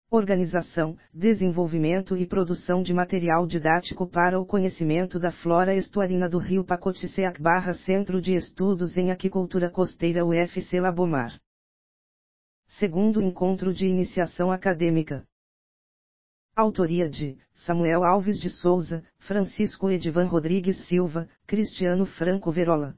Organização, desenvolvimento e produção de material didático para o conhecimento da flora estuarina do Rio Pacote Centro de Estudos em Aquicultura Costeira UFC Labomar. Segundo encontro de iniciação acadêmica. Autoria de Samuel Alves de Souza, Francisco Edivan Rodrigues Silva, Cristiano Franco Verola.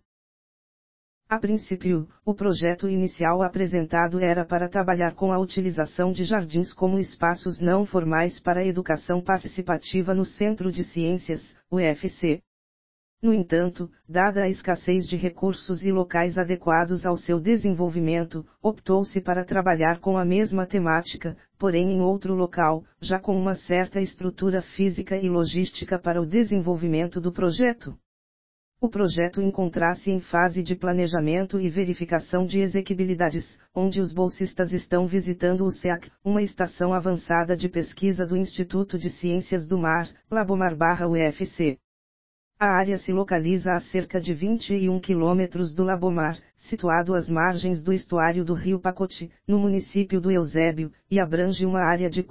A princípio, o projeto inicial apresentado era para trabalhar com a utilização de jardins como espaços não formais para a educação participativa no Centro de Ciências, UFC. No entanto, dada a escassez de recursos e locais adequados ao seu desenvolvimento, optou-se para trabalhar com a mesma temática, porém em outro local, já com uma certa estrutura física e logística para o desenvolvimento do projeto. O projeto encontra-se em fase de planejamento e verificação de exequibilidades, onde os bolsistas estão visitando o SEAC, uma estação avançada de pesquisa do Instituto de Ciências do Mar, Labomar/UFC. A área se localiza a cerca de 21 quilômetros do Labomar, situado às margens do estuário do Rio Pacote, no município do Eusébio, e abrange uma área de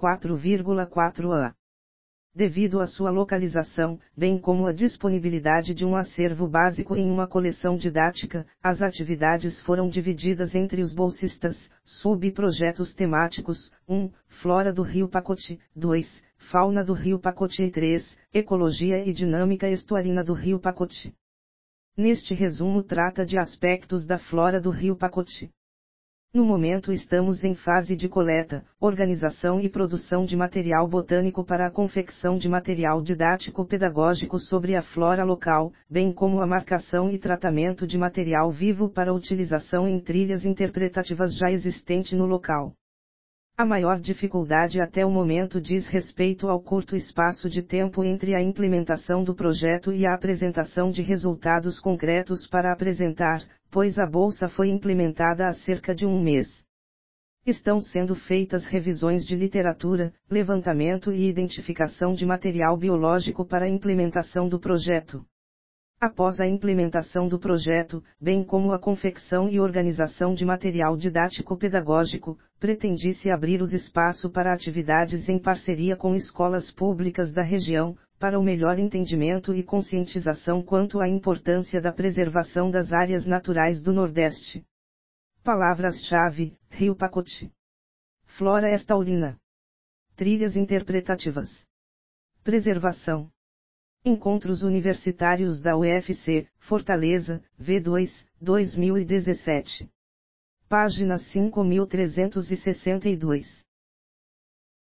4,4 ha. Devido à sua localização, bem como a disponibilidade de um acervo básico em uma coleção didática, as atividades foram divididas entre os bolsistas, subprojetos temáticos: 1. Flora do Rio Pacote, 2. Fauna do Rio Pacote e 3. Ecologia e dinâmica estuarina do Rio Pacote. Neste resumo trata de aspectos da flora do Rio Pacote. No momento estamos em fase de coleta, organização e produção de material botânico para a confecção de material didático-pedagógico sobre a flora local, bem como a marcação e tratamento de material vivo para utilização em trilhas interpretativas já existente no local. A maior dificuldade até o momento diz respeito ao curto espaço de tempo entre a implementação do projeto e a apresentação de resultados concretos para apresentar, pois a bolsa foi implementada há cerca de um mês. Estão sendo feitas revisões de literatura, levantamento e identificação de material biológico para a implementação do projeto. Após a implementação do projeto, bem como a confecção e organização de material didático-pedagógico, pretende-se abrir os espaços para atividades em parceria com escolas públicas da região, para o melhor entendimento e conscientização quanto à importância da preservação das áreas naturais do Nordeste. Palavras-chave: Rio Pacote, flora estuarina, trilhas interpretativas, preservação. Encontros Universitários da UFC, Fortaleza, V2, 2017. Página 5362.